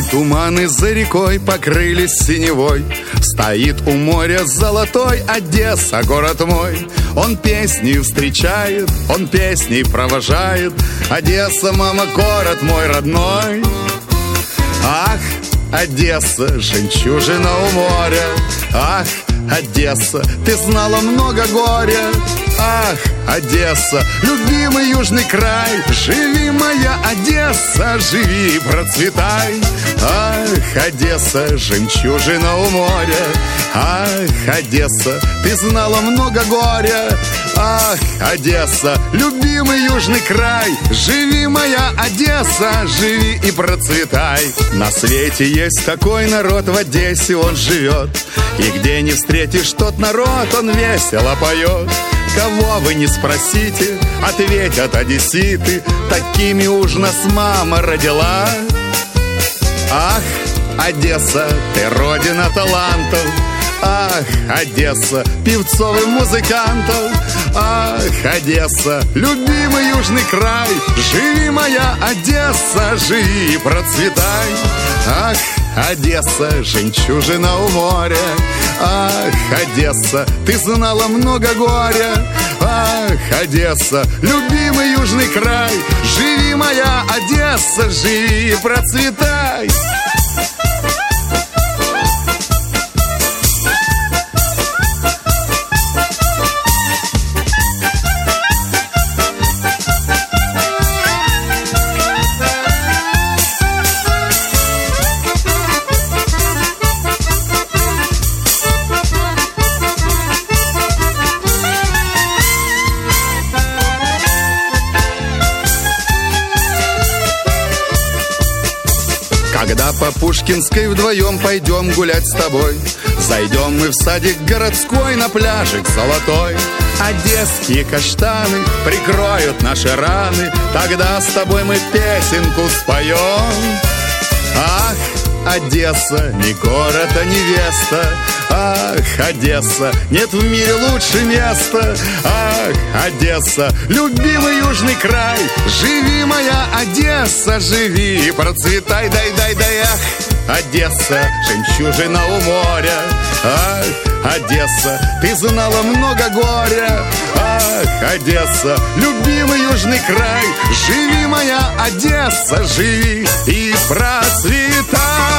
туманы за рекой покрылись синевой. Стоит у моря золотой Одесса, город мой. Он песней встречает, он песней провожает. Одесса, мама, город мой родной. Ах, Одесса, жемчужина у моря. Ах, Одесса, ты знала много горя. Ах, Одесса, любимый южный край. Живи, моя Одесса, живи и процветай. Ах, Одесса, жемчужина у моря. Ах, Одесса, ты знала много горя. Ах, Одесса, любимый южный край. Живи, моя Одесса, живи и процветай. На свете есть такой народ, в Одессе он живет. И где не встретишь тот народ, он весело поет. Кого вы не спросите, ответят одесситы. Такими уж нас мама родила. Ах, Одесса, ты родина талантов. Ах, Одесса, певцов и музыкантов. Ах, Одесса, любимый южный край. Живи, моя Одесса, живи и процветай. Ах, Одесса, жемчужина у моря. Ах, Одесса, ты знала много горя. Ах, Одесса, любимый южный край. Живи, моя Одесса, живи и процветай. Когда по Пушкинской вдвоем пойдем гулять с тобой, зайдем мы в садик городской, на пляжик золотой. Одесские каштаны прикроют наши раны, тогда с тобой мы песенку споем. Ах, Одесса, не город, а невеста. Ах, Одесса, нет в мире лучше места. Ах, Одесса, любимый южный край. Живи, моя Одесса, живи и процветай. Дай, дай, дай, ах, Одесса, жемчужина у моря. Ах, Одесса, ты знала много горя. Ах, Одесса, любимый южный край. Живи, моя Одесса, живи и процветай.